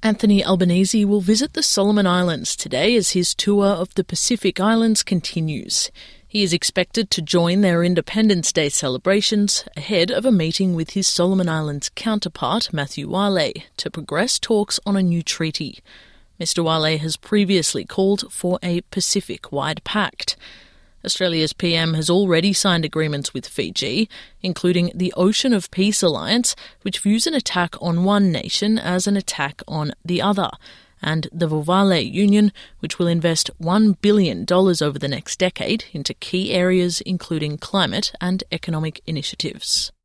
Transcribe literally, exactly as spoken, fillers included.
Anthony Albanese will visit the Solomon Islands today as his tour of the Pacific Islands continues. He is expected to join their Independence Day celebrations ahead of a meeting with his Solomon Islands counterpart, Matthew Wale, to progress talks on a new treaty. Mister Wale has previously called for a Pacific-wide pact. Australia's P M has already signed agreements with Fiji, including the Ocean of Peace Alliance, which views an attack on one nation as an attack on the other, and the Vuvale Union, which will invest one billion dollars over the next decade into key areas including climate and economic initiatives.